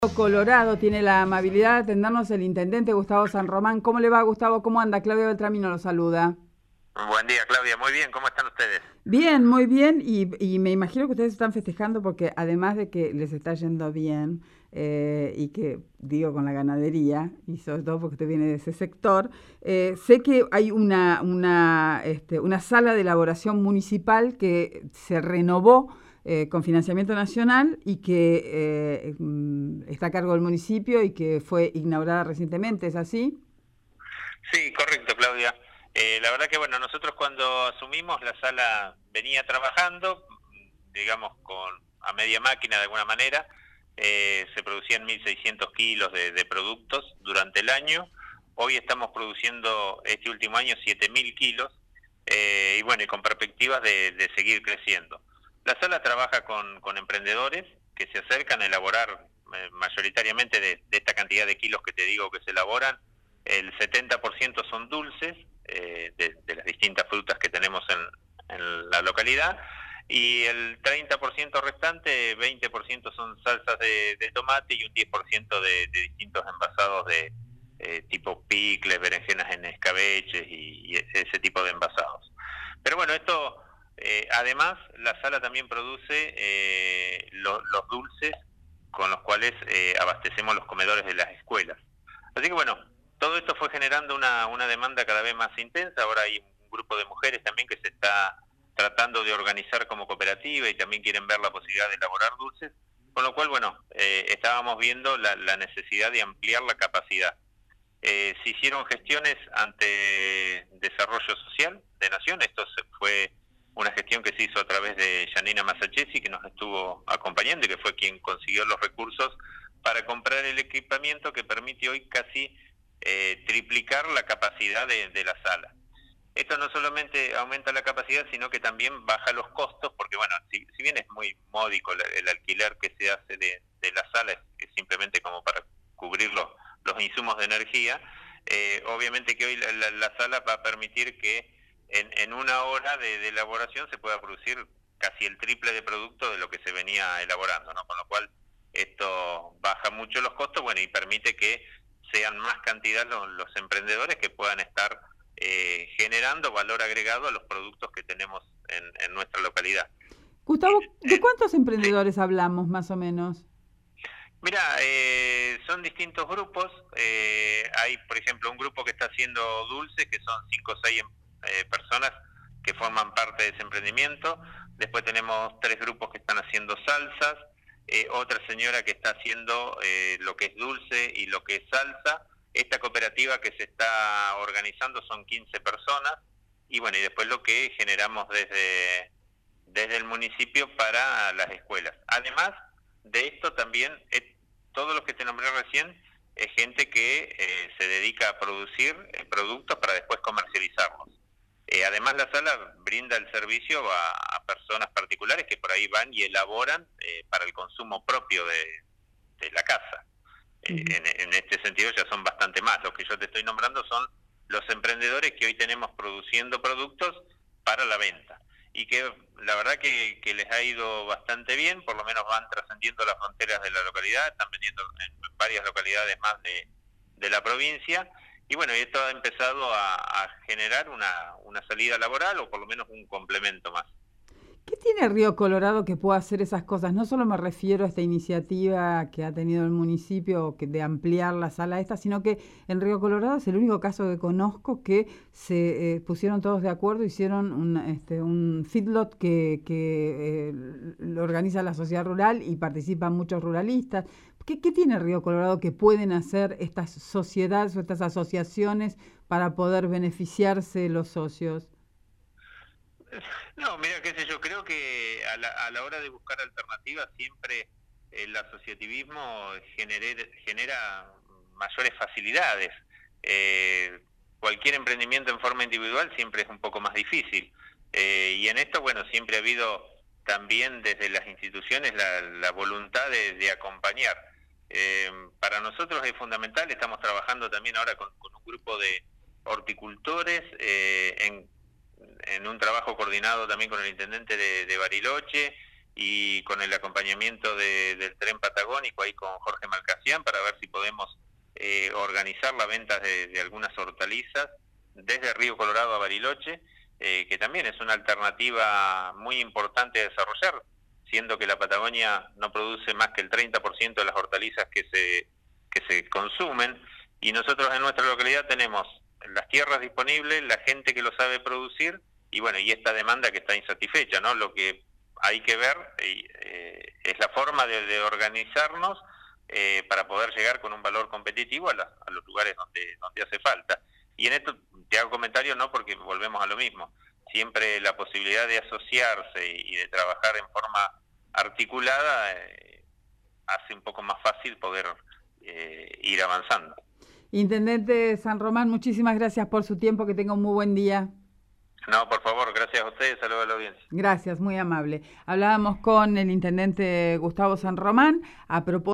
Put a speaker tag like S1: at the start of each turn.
S1: Colorado tiene la amabilidad de atendernos el intendente Gustavo San Román. ¿Cómo le va, Gustavo? ¿Cómo anda? Claudia Beltramino lo saluda.
S2: Buen día, Claudia. Muy bien. ¿Cómo están ustedes?
S1: Bien, muy bien. Y me imagino que ustedes están festejando porque además de que les está yendo bien y que digo con la ganadería, y sobre todo porque usted viene de ese sector, sé que hay una sala de elaboración municipal que se renovó con financiamiento nacional y que está a cargo del municipio y que fue inaugurada recientemente, ¿es así?
S2: Sí, correcto, Claudia. La verdad que, bueno, nosotros cuando asumimos la sala venía trabajando, digamos, a media máquina de alguna manera. Se producían 1.600 kilos de productos durante el año. Hoy estamos produciendo este último año 7.000 kilos y bueno, y con perspectivas de seguir creciendo. La sala trabaja con emprendedores que se acercan a elaborar mayoritariamente de esta cantidad de kilos que te digo que se elaboran. El 70% son dulces de las distintas frutas que tenemos en la localidad, y el 30% restante, 20% son salsas de tomate y un 10% de distintos envasados de tipo picles, berenjenas en escabeches y ese tipo de envasados. Pero bueno, esto, además, la sala también produce los dulces con los cuales abastecemos los comedores de las escuelas. Así que bueno, todo esto fue generando una demanda cada vez más intensa. Ahora hay un grupo de mujeres también que se está tratando de organizar como cooperativa y también quieren ver la posibilidad de elaborar dulces, con lo cual, bueno, estábamos viendo la necesidad de ampliar la capacidad. Se hicieron gestiones ante Desarrollo Social de Nación. Esto fue una gestión que se hizo a través de Janina Masachesi, que nos estuvo acompañando y que fue quien consiguió los recursos para comprar el equipamiento que permite hoy casi triplicar la capacidad de la sala. Esto no solamente aumenta la capacidad, sino que también baja los costos, porque bueno, si bien es muy módico el alquiler que se hace de la sala, es simplemente como para cubrir los insumos de energía. Obviamente que hoy la sala va a permitir que en una hora de elaboración se pueda producir casi el triple de producto de lo que se venía elaborando, ¿no? Con lo cual esto baja mucho los costos, bueno, y permite que sean más cantidad los emprendedores que puedan estar generando valor agregado a los productos que tenemos en nuestra localidad.
S1: Gustavo, ¿de cuántos
S2: Sí.
S1: emprendedores hablamos más o menos?
S2: Mira, son distintos grupos. Hay, por ejemplo, un grupo que está haciendo dulces, que son 5 o 6 personas que forman parte de ese emprendimiento. Después tenemos 3 grupos que están haciendo salsas, otra señora que está haciendo lo que es dulce y lo que es salsa. Esta cooperativa que se está organizando son 15 personas, y bueno, y después lo que generamos desde el municipio para las escuelas. Además de esto también, todos los que te nombré recién, es gente que se dedica a producir productos para después comercializarlos. Además, la sala brinda el servicio a personas particulares que por ahí van y elaboran para el consumo propio de la casa.
S1: Ujú.
S2: En este sentido ya son bastante más. Los que yo te estoy nombrando son los emprendedores que hoy tenemos produciendo productos para la venta, y que la verdad que les ha ido bastante bien. Por lo menos van trascendiendo las fronteras de la localidad, están vendiendo en varias localidades más de la provincia, y bueno, y esto ha empezado a generar una salida laboral, o por lo menos un complemento más.
S1: ¿Qué tiene Río Colorado que pueda hacer esas cosas? No solo me refiero a esta iniciativa que ha tenido el municipio de ampliar la sala esta, sino que en Río Colorado es el único caso que conozco que se pusieron todos de acuerdo, hicieron un feedlot que lo organiza la sociedad rural y participan muchos ruralistas. ¿Qué tiene Río Colorado que pueden hacer estas sociedades o estas asociaciones para poder beneficiarse los socios?
S2: No, mira, qué sé yo, creo que a la hora de buscar alternativas siempre el asociativismo genera mayores facilidades. Cualquier emprendimiento en forma individual siempre es un poco más difícil. Y en esto, bueno, siempre ha habido también desde las instituciones la voluntad de acompañar. Para nosotros es fundamental. Estamos trabajando también ahora con un grupo de horticultores en un trabajo coordinado también con el intendente de Bariloche, y con el acompañamiento del tren patagónico ahí con Jorge Malcasián para ver si podemos organizar la venta de algunas hortalizas desde Río Colorado a Bariloche, que también es una alternativa muy importante a desarrollar, siendo que la Patagonia no produce más que el 30% de las hortalizas que se consumen, y nosotros en nuestra localidad tenemos las tierras disponibles, la gente que lo sabe producir, y bueno, y esta demanda que está insatisfecha, ¿no? Lo que hay que ver es la forma de organizarnos para poder llegar con un valor competitivo a los lugares donde hace falta. Y en esto te hago comentario no porque volvemos a lo mismo, siempre la posibilidad de asociarse y de trabajar en forma articulada hace un poco más fácil poder ir avanzando.
S1: Intendente San Román, muchísimas gracias por su tiempo, que tenga un muy buen día.
S2: No, por favor, gracias a ustedes, saludos a la audiencia.
S1: Gracias, muy amable. Hablábamos con el intendente Gustavo San Román a propósito